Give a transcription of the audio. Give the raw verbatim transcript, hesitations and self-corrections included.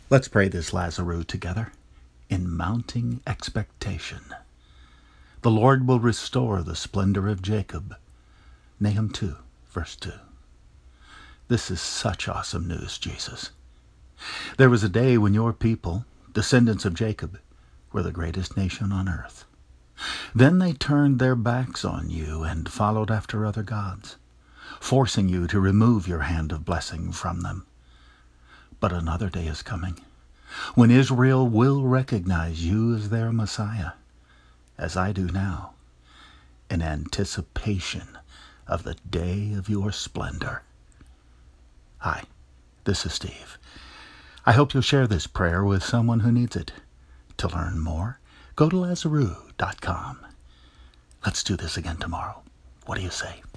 Let's pray this Lazarus together in mounting expectation. The Lord will restore the splendor of Jacob. Nahum two, verse two. This is such awesome news, Jesus. There was a day when your people, descendants of Jacob, were the greatest nation on earth. Then they turned their backs on you and followed after other gods, forcing you to remove your hand of blessing from them. But another day is coming, when Israel will recognize you as their Messiah, as I do now, in anticipation of the day of your splendor. Hi, this is Steve. I hope you'll share this prayer with someone who needs it. To learn more, go to Lazarus dot com. Let's do this again tomorrow. What do you say?